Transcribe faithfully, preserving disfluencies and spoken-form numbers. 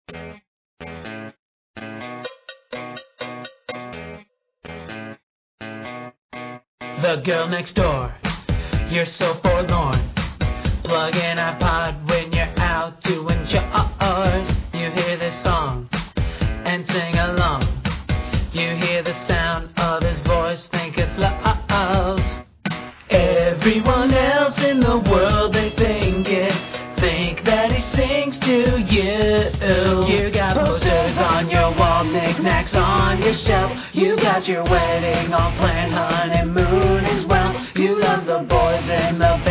The girl next door, you're so forlorn. Plug in iPod when you're out doing chores. You hear this song and sing along. You hear the sound of his voice, think it's love. Everyone else in the world, they think it, think that he sings to you. You got posters on your wall, knickknacks on your shelf. You got your wedding all planned, honeymoon as well. You love the boys in the